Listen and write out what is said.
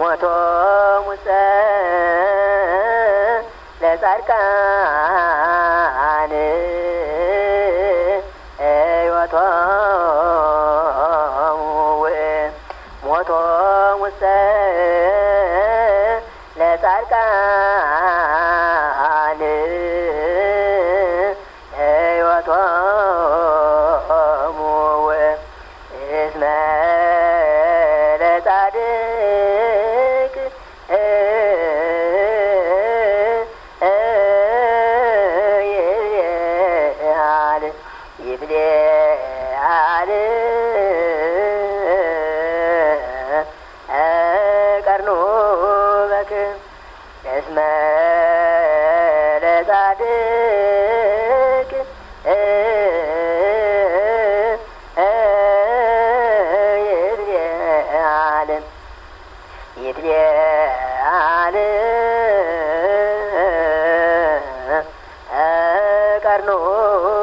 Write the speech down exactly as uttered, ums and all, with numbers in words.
ሞቶ ሙሰ ለጻድቃን ሕይወቶሙ ሞቶ ሙሰ ለጻድቃን ሕይወቶሙ እስመ ለጻድቅ ይብልዓል ይብልዓል ቀርኑ በክም እስመ ለጻድቅ ይብልዓል ይብልዓል ቀርኑ